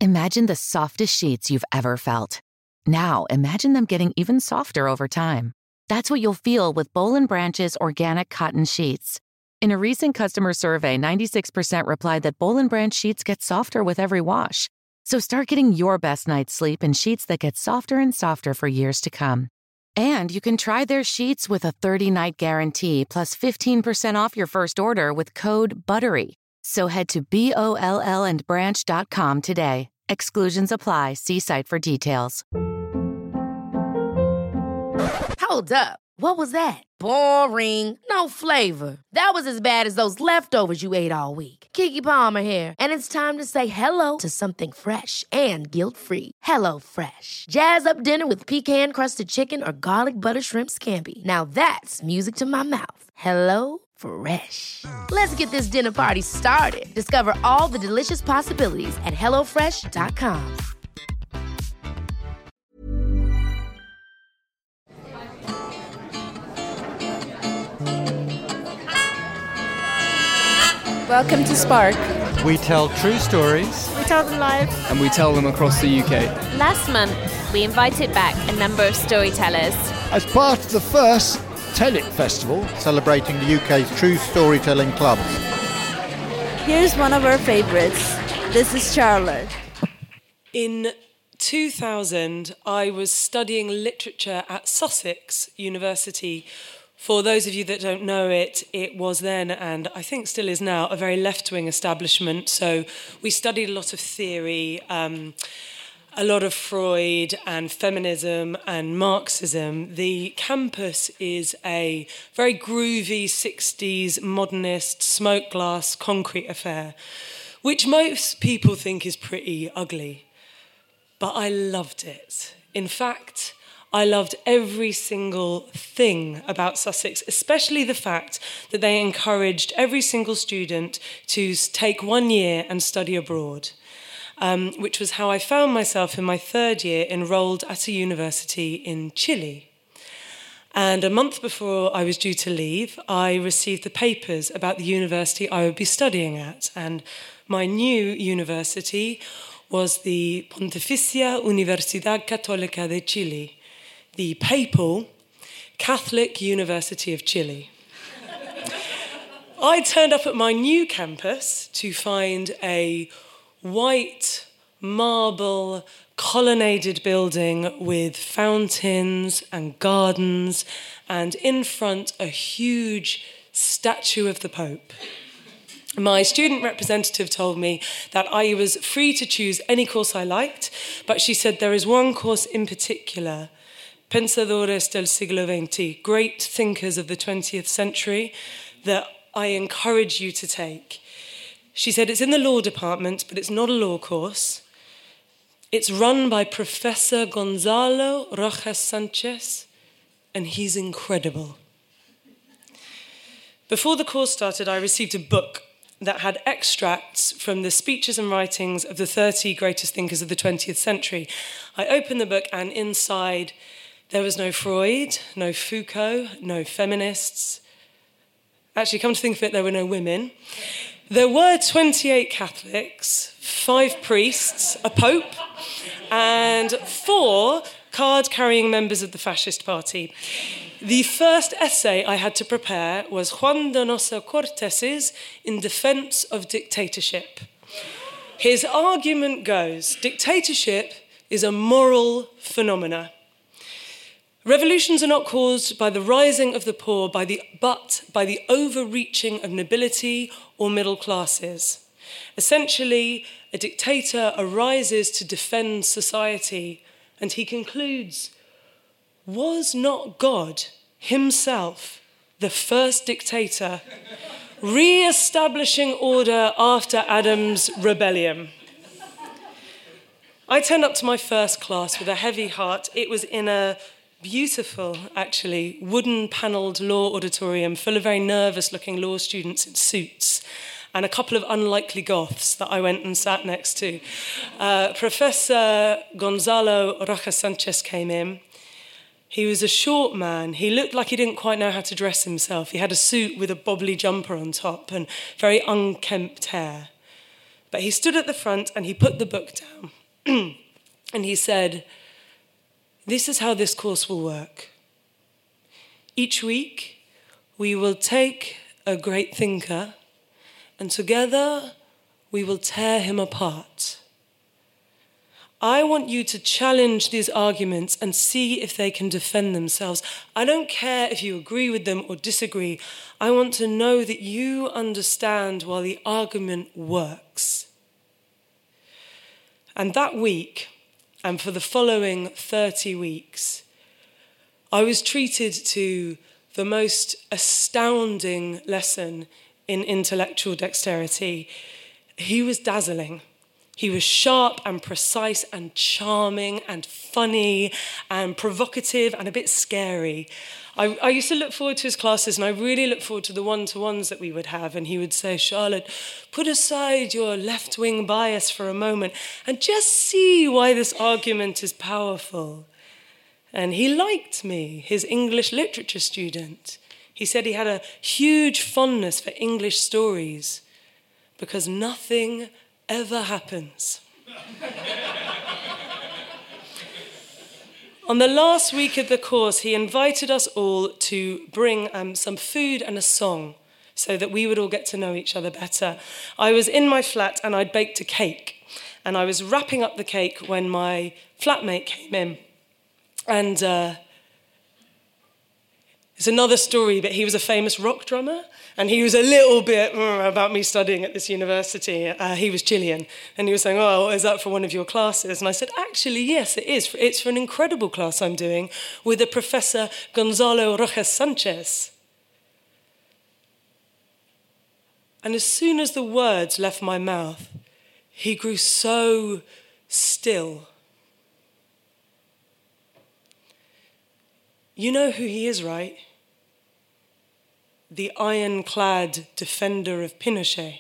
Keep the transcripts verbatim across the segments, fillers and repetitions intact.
Imagine the softest sheets you've ever felt. Now, imagine them getting even softer over time. That's what you'll feel with Boll and Branch's organic cotton sheets. In a recent customer survey, ninety-six percent replied that Boll and Branch sheets get softer with every wash. So start getting your best night's sleep in sheets that get softer and softer for years to come. And you can try their sheets with a thirty-night guarantee plus fifteen percent off your first order with code BUTTERY. So head to B O L L and branch dot com today. Exclusions apply. See site for details. Hold up. What was that? Boring. No flavor. That was as bad as those leftovers you ate all week. Keke Palmer here, and it's time to say hello to something fresh and guilt-free. Hello Fresh. Jazz up dinner with pecan-crusted chicken or garlic butter shrimp scampi. Now that's music to my mouth. Hello Fresh. Let's get this dinner party started. Discover all the delicious possibilities at hello fresh dot com. Welcome to Spark. We tell true stories. We tell them live. And we tell them across the U K. Last month, we invited back a number of storytellers. As part of the first Tell It Festival, celebrating the U K's true storytelling clubs. Here's one of our favourites. This is Charlotte. In two thousand, I was studying literature at Sussex University. For those of you that don't know it, it was then, and I think still is now, a very left-wing establishment. So we studied a lot of theory, um, a lot of Freud and feminism and Marxism. The campus is a very groovy sixties modernist smoke glass concrete affair, which most people think is pretty ugly. But I loved it. In fact, I loved every single thing about Sussex, especially the fact that they encouraged every single student to take one year and study abroad, um, which was how I found myself in my third year enrolled at a university in Chile. And a month before I was due to leave, I received the papers about the university I would be studying at. And my new university was the Pontificia Universidad Católica de Chile, the Papal Catholic University of Chile. I turned up at my new campus to find a white marble colonnaded building with fountains and gardens, and in front a huge statue of the Pope. My student representative told me that I was free to choose any course I liked, but she said there is one course in particular, Pensadores del siglo veinte, great thinkers of the twentieth century, that I encourage you to take. She said it's in the law department, but it's not a law course. It's run by Professor Gonzalo Rojas Sanchez, and he's incredible. Before the course started, I received a book that had extracts from the speeches and writings of the thirty greatest thinkers of the twentieth century. I opened the book, and inside there was no Freud, no Foucault, no feminists. Actually, come to think of it, there were no women. There were twenty-eight Catholics, five priests, a pope, and four card-carrying members of the fascist party. The first essay I had to prepare was Juan Donoso Cortes's In Defense of Dictatorship. His argument goes, dictatorship is a moral phenomena. Revolutions are not caused by the rising of the poor, by the, but by the overreaching of nobility or middle classes. Essentially, a dictator arises to defend society, and he concludes, was not God himself the first dictator, re-establishing order after Adam's rebellion? I turned up to my first class with a heavy heart. It was in a beautiful, actually, wooden-panelled law auditorium full of very nervous-looking law students in suits and a couple of unlikely goths that I went and sat next to. Uh, Professor Gonzalo Rojas Sanchez came in. He was a short man. He looked like he didn't quite know how to dress himself. He had a suit with a bobbly jumper on top and very unkempt hair. But he stood at the front and he put the book down and he said, "This is how this course will work. Each week, we will take a great thinker and together we will tear him apart. I want you to challenge these arguments and see if they can defend themselves. I don't care if you agree with them or disagree. I want to know that you understand why the argument works." And that week, and for the following thirty weeks, I was treated to the most astounding lesson in intellectual dexterity. He was dazzling. He was sharp and precise and charming and funny and provocative and a bit scary. I, I used to look forward to his classes, and I really look forward to the one-to-ones that we would have. And he would say, "Charlotte, put aside your left-wing bias for a moment and just see why this argument is powerful." And he liked me, his English literature student. He said he had a huge fondness for English stories because nothing ever happens. On the last week of the course, he invited us all to bring um, some food and a song so that we would all get to know each other better. I was in my flat and I'd baked a cake, and I was wrapping up the cake when my flatmate came in. And uh, it's another story, but he was a famous rock drummer, and he was a little bit mm, about me studying at this university. Uh, he was Chilean, and he was saying, "Oh, is that for one of your classes?" And I said, "Actually, yes, it is. It's for an incredible class I'm doing with a Professor Gonzalo Rojas Sanchez." And as soon as the words left my mouth, he grew so still. You know who he is, right? The ironclad defender of Pinochet.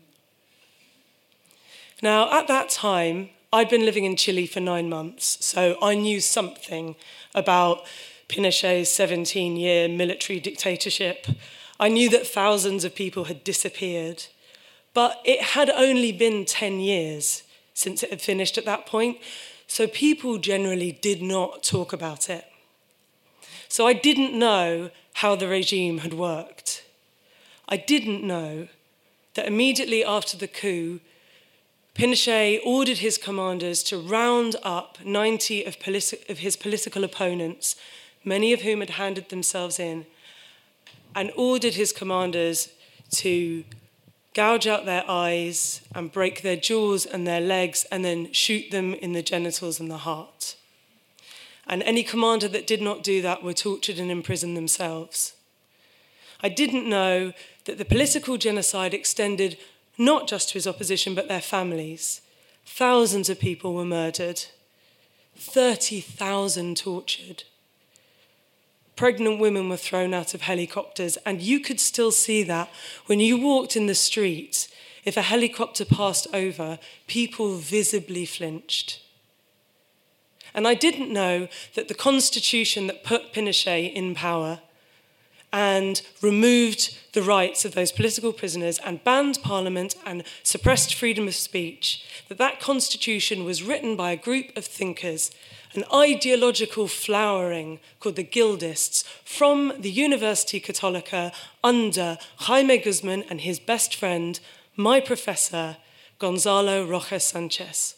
Now, at that time, I'd been living in Chile for nine months, so I knew something about Pinochet's seventeen-year military dictatorship. I knew that thousands of people had disappeared, but it had only been ten years since it had finished at that point, so people generally did not talk about it. So I didn't know how the regime had worked. I didn't know that immediately after the coup, Pinochet ordered his commanders to round up ninety of, politi- of his political opponents, many of whom had handed themselves in, and ordered his commanders to gouge out their eyes and break their jaws and their legs and then shoot them in the genitals and the heart. And any commander that did not do that were tortured and imprisoned themselves. I didn't know that the political genocide extended not just to his opposition, but their families. Thousands of people were murdered, thirty thousand tortured. Pregnant women were thrown out of helicopters, and you could still see that when you walked in the street. If a helicopter passed over, people visibly flinched. And I didn't know that the constitution that put Pinochet in power and removed the rights of those political prisoners and banned parliament and suppressed freedom of speech, that that constitution was written by a group of thinkers, an ideological flowering called the Guildists from the University Católica under Jaime Guzman and his best friend, my professor, Gonzalo Rojas Sanchez.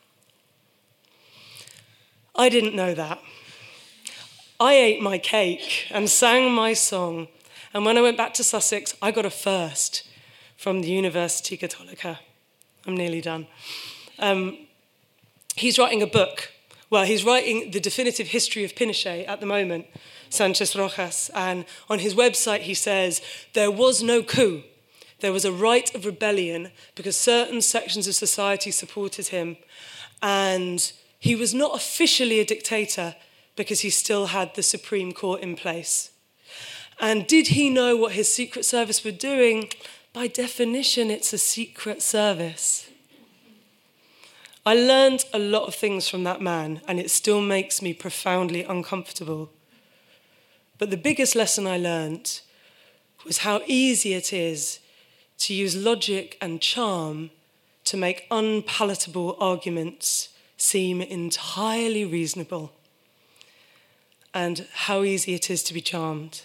I didn't know that. I ate my cake and sang my song, and when I went back to Sussex, I got a first from the University Católica. I'm nearly done. Um, he's writing a book. Well, he's writing the definitive history of Pinochet at the moment, Sanchez Rojas, and on his website he says, there was no coup. There was a right of rebellion because certain sections of society supported him, and he was not officially a dictator because he still had the Supreme Court in place. And did he know what his Secret Service were doing? By definition, it's a secret service. I learned a lot of things from that man, and it still makes me profoundly uncomfortable. But the biggest lesson I learned was how easy it is to use logic and charm to make unpalatable arguments seem entirely reasonable, and how easy it is to be charmed.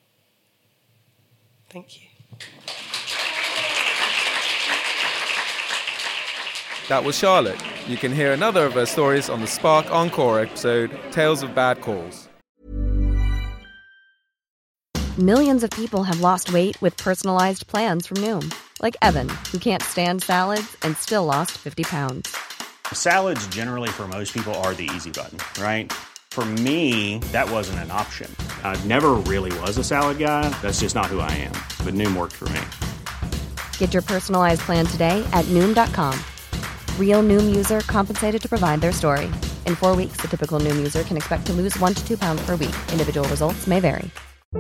Thank you. That was Charlotte. You can hear another of her stories on the Spark Encore episode, Tales of Bad Calls. Millions of people have lost weight with personalized plans from Noom. Like Evan, who can't stand salads and still lost fifty pounds. Salads generally for most people are the easy button, right? For me, that wasn't an option. I never really was a salad guy. That's just not who I am. But Noom worked for me. Get your personalized plan today at Noom dot com. Real Noom user compensated to provide their story. In four weeks, the typical Noom user can expect to lose one to two pounds per week. Individual results may vary.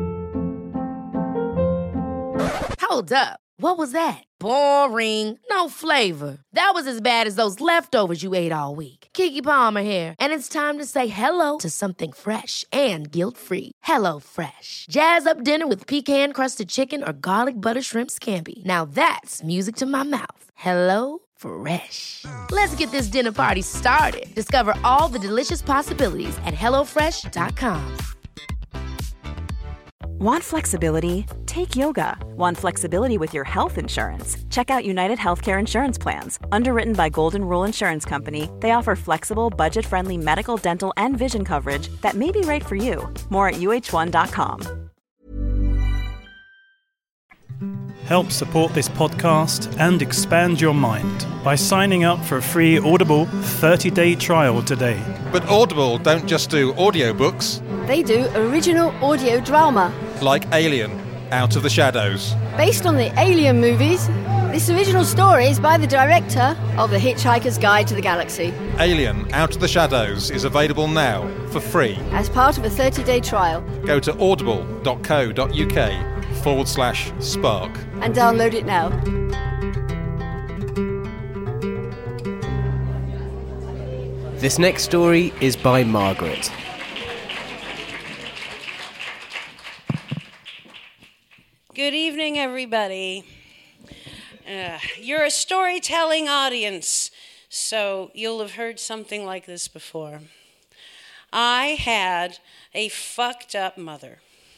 Hold up. What was that? Boring. No flavor. That was as bad as those leftovers you ate all week. Keke Palmer here, and it's time to say hello to something fresh and guilt-free. Hello Fresh. Jazz up dinner with pecan-crusted chicken or garlic butter shrimp scampi. Now that's music to my mouth. Hello Fresh. Let's get this dinner party started. Discover all the delicious possibilities at hello fresh dot com. Want flexibility? Take yoga. Want flexibility with your health insurance? Check out United Healthcare Insurance Plans. Underwritten by Golden Rule Insurance Company, they offer flexible, budget-friendly medical, dental, and vision coverage that may be right for you. More at U H one dot com. Help support this podcast and expand your mind by signing up for a free Audible thirty-day trial today. But Audible don't just do audiobooks. They do original audio drama. Like Alien, Out of the Shadows. Based on the Alien movies, this original story is by the director of The Hitchhiker's Guide to the Galaxy. Alien, Out of the Shadows is available now for free. As part of a thirty-day trial. Go to audible.co.uk forward slash spark. And download it now. This next story is by Margaret. Good evening, everybody. Uh, you're a storytelling audience, so you'll have heard something like this before. I had a fucked up mother.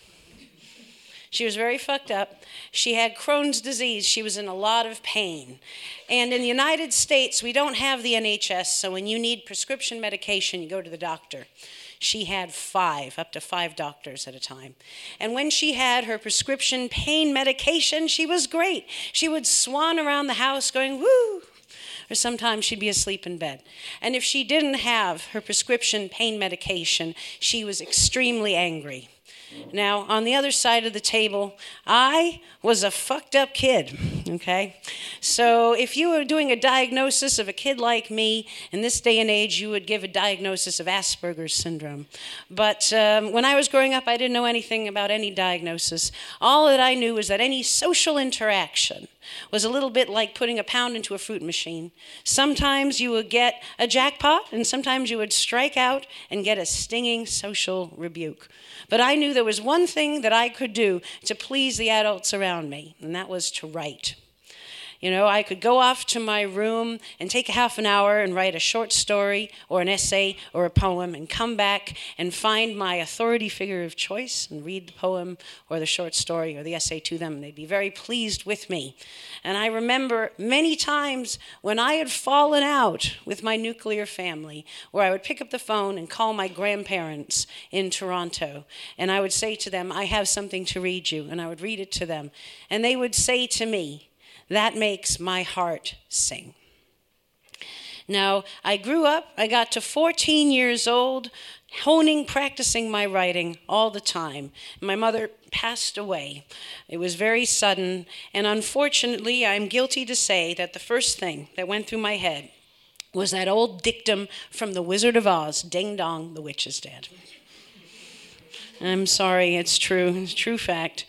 She was very fucked up. She had Crohn's disease. She was in a lot of pain. And in the United States, we don't have the N H S, so when you need prescription medication, you go to the doctor. She had five, up to five doctors at a time. And when she had her prescription pain medication, she was great. She would swan around the house going, woo! Or sometimes she'd be asleep in bed. And if she didn't have her prescription pain medication, she was extremely angry. Now, on the other side of the table, I was a fucked up kid, okay? So if you were doing a diagnosis of a kid like me, in this day and age, you would give a diagnosis of Asperger's syndrome. But um, when I was growing up, I didn't know anything about any diagnosis. All that I knew was that any social interaction was a little bit like putting a pound into a fruit machine. Sometimes you would get a jackpot, and sometimes you would strike out and get a stinging social rebuke. But I knew there was one thing that I could do to please the adults around me, and that was to write. You know, I could go off to my room and take a half an hour and write a short story or an essay or a poem and come back and find my authority figure of choice and read the poem or the short story or the essay to them. They'd be very pleased with me. And I remember many times when I had fallen out with my nuclear family, where I would pick up the phone and call my grandparents in Toronto, and I would say to them, I have something to read you, and I would read it to them. And they would say to me, that makes my heart sing. Now, I grew up, I got to fourteen years old, honing, practicing my writing all the time. My mother passed away. It was very sudden, and unfortunately, I'm guilty to say that the first thing that went through my head was that old dictum from The Wizard of Oz, ding dong, the witch is dead. I'm sorry, it's true, it's a true fact.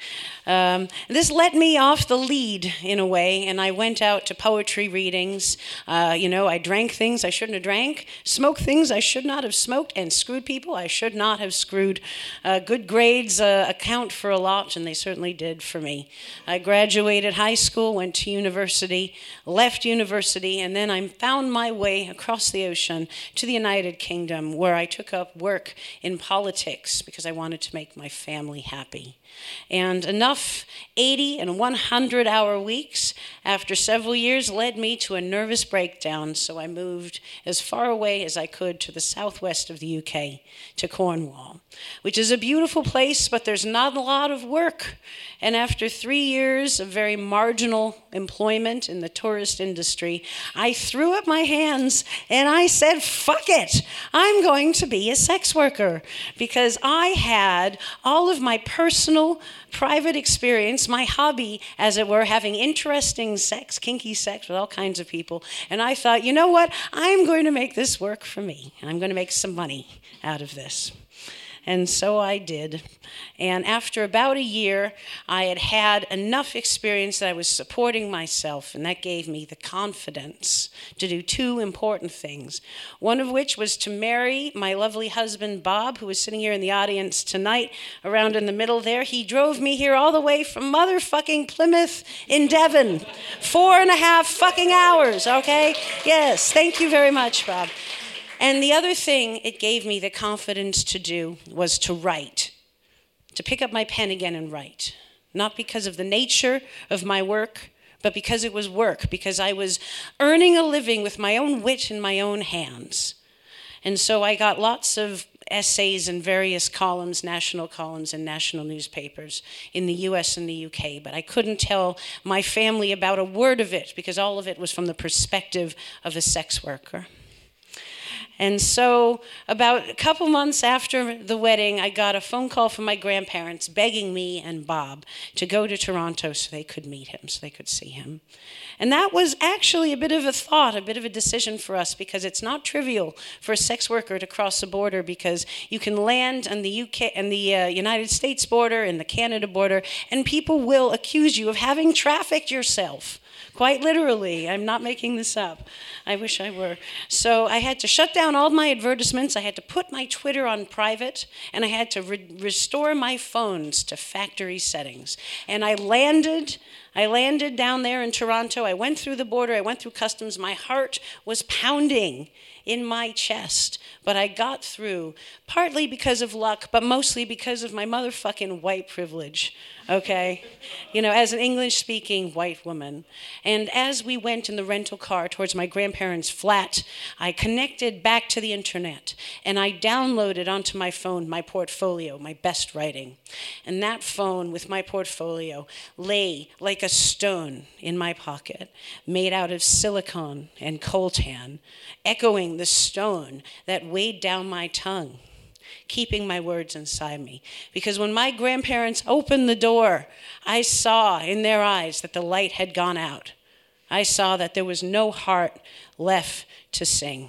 Um, this let me off the lead in a way, and I went out to poetry readings. Uh, you know, I drank things I shouldn't have drank, smoked things I should not have smoked, and screwed people I should not have screwed. Uh, good grades uh, account for a lot, and they certainly did for me. I graduated high school, went to university, left university, and then I found my way across the ocean to the United Kingdom, where I took up work in politics because I wanted to make my family happy. And enough eighty and one hundred hour weeks after several years led me to a nervous breakdown, so I moved as far away as I could to the southwest of the U K, to Cornwall, which is a beautiful place, but there's not a lot of work. And after three years of very marginal employment in the tourist industry, I threw up my hands and I said, fuck it, I'm going to be a sex worker, because I had all of my personal private experience, my hobby, as it were, having interesting sex, kinky sex with all kinds of people. And I thought, you know what? I'm going to make this work for me. I'm going to make some money out of this. And so I did. And after about a year, I had had enough experience that I was supporting myself, and that gave me the confidence to do two important things. One of which was to marry my lovely husband, Bob, who is sitting here in the audience tonight, around in the middle there. He drove me here all the way from motherfucking Plymouth in Devon. Four and a half fucking hours, okay? Yes, thank you very much, Bob. And the other thing it gave me the confidence to do was to write, to pick up my pen again and write. Not because of the nature of my work, but because it was work, because I was earning a living with my own wit in my own hands. And so I got lots of essays in various columns, national columns in national newspapers in the U S and the U K, but I couldn't tell my family about a word of it because all of it was from the perspective of a sex worker. And so about a couple months after the wedding, I got a phone call from my grandparents begging me and Bob to go to Toronto so they could meet him, so they could see him. And that was actually a bit of a thought, a bit of a decision for us, because it's not trivial for a sex worker to cross the border, because you can land on the U K and the uh, United States border and the Canada border, and people will accuse you of having trafficked yourself. Quite literally, I'm not making this up. I wish I were. So I had to shut down all my advertisements, I had to put my Twitter on private, and I had to re- restore my phones to factory settings. And I landed, I landed down there in Toronto, I went through the border, I went through customs, my heart was pounding in my chest, but I got through, partly because of luck, but mostly because of my motherfucking white privilege, okay? You know, as an English-speaking white woman. And as we went in the rental car towards my grandparents' flat, I connected back to the internet, and I downloaded onto my phone my portfolio, my best writing. And that phone with my portfolio lay like a stone in my pocket, made out of silicone and coltan, echoing the stone that weighed down my tongue, keeping my words inside me. Because when my grandparents opened the door, I saw in their eyes that the light had gone out. I saw that there was no heart left to sing.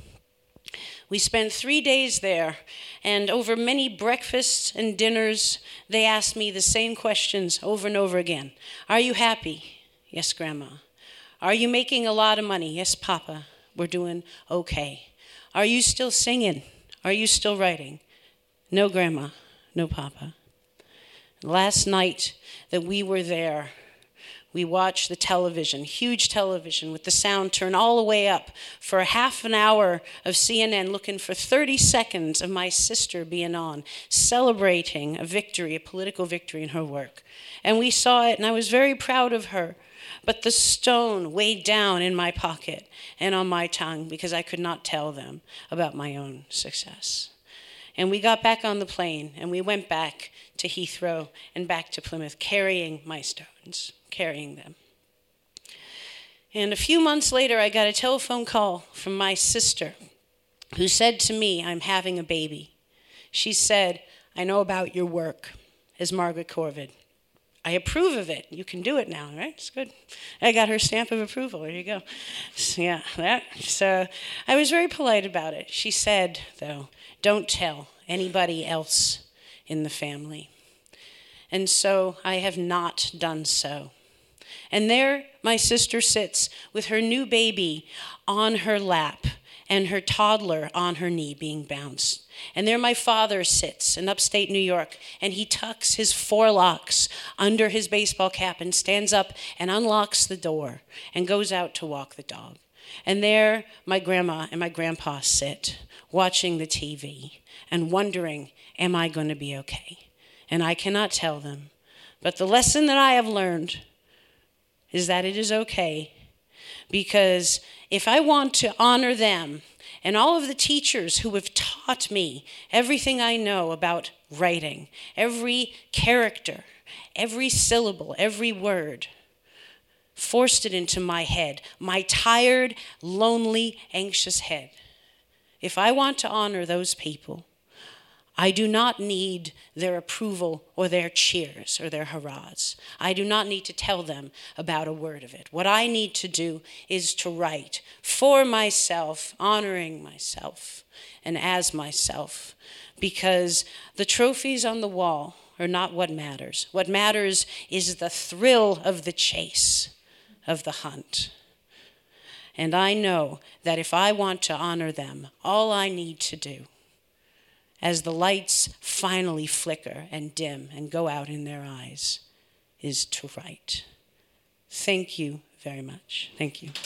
We spent three days there, and over many breakfasts and dinners, they asked me the same questions over and over again. Are you happy? Yes, Grandma. Are you making a lot of money? Yes, Papa. We're doing okay. Are you still singing? Are you still writing? No, Grandma. No, Papa. Last night that we were there, we watched the television, huge television with the sound turned all the way up for a half an hour of C N N, looking for thirty seconds of my sister being on, celebrating a victory, a political victory in her work. And we saw it, and I was very proud of her. But the stone weighed down in my pocket and on my tongue because I could not tell them about my own success. And we got back on the plane, and we went back to Heathrow and back to Plymouth, carrying my stones, carrying them. And a few months later, I got a telephone call from my sister, who said to me, I'm having a baby. She said, I know about your work as Margaret Corvid. I approve of it. You can do it now, right? It's good. I got her stamp of approval. There you go. So, yeah, that. So I was very polite about it. She said, though, don't tell anybody else in the family. and so I have not done so. And there my sister sits with her new baby on her lap and her toddler on her knee being bounced. And there my father sits in upstate New York, and he tucks his forelocks under his baseball cap and stands up and unlocks the door and goes out to walk the dog. And there my grandma and my grandpa sit, watching the T V and wondering, am I going to be okay? And I cannot tell them. But the lesson that I have learned is that it is okay, because if I want to honor them and all of the teachers who have taught me everything I know about writing, every character, every syllable, every word, forced it into my head, my tired, lonely, anxious head. If I want to honor those people, I do not need their approval or their cheers or their hurrahs. I do not need to tell them about a word of it. What I need to do is to write for myself, honoring myself and as myself, because the trophies on the wall are not what matters. What matters is the thrill of the chase, of the hunt. And I know that if I want to honor them, all I need to do, as the lights finally flicker and dim and go out in their eyes, is to write. Thank you very much. Thank you.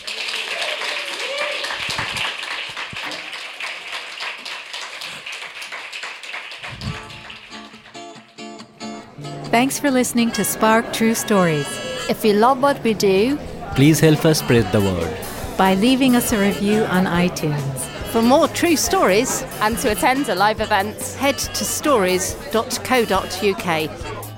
Thanks for listening to Spark True Stories. If you love what we do, please help us spread the word by leaving us a review on iTunes. For more true stories and to attend a live event, head to stories dot co dot uk.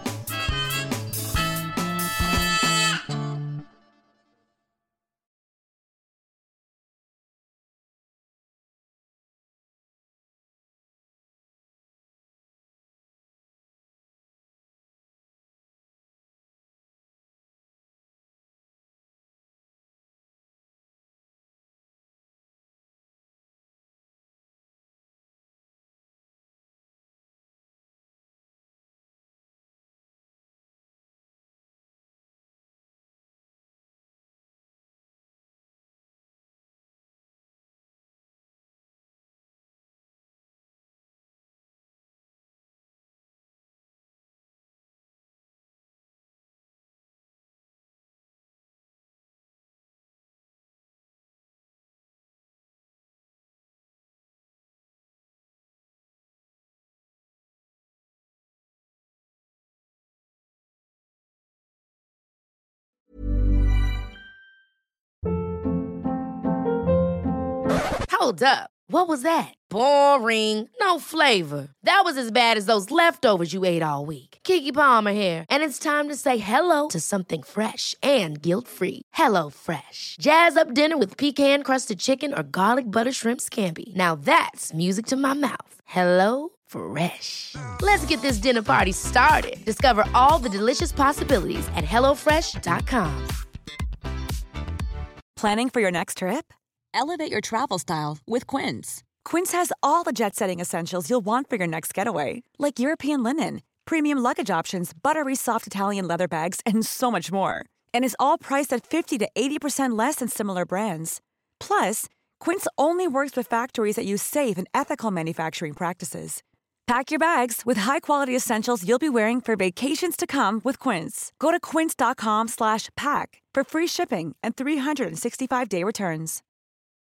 Hold up. What was that? Boring. No flavor. That was as bad as those leftovers you ate all week. Keke Palmer here, and it's time to say hello to something fresh and guilt-free. Hello Fresh. Jazz up dinner with pecan-crusted chicken or garlic butter shrimp scampi. Now that's music to my mouth. Hello Fresh. Let's get this dinner party started. Discover all the delicious possibilities at hello fresh dot com. Planning for your next trip? Elevate your travel style with Quince. Quince has all the jet-setting essentials you'll want for your next getaway, like European linen, premium luggage options, buttery soft Italian leather bags, and so much more. And is all priced at fifty to eighty percent less than similar brands. Plus, Quince only works with factories that use safe and ethical manufacturing practices. Pack your bags with high-quality essentials you'll be wearing for vacations to come with Quince. Go to quince dot com slash pack for free shipping and three sixty-five day returns.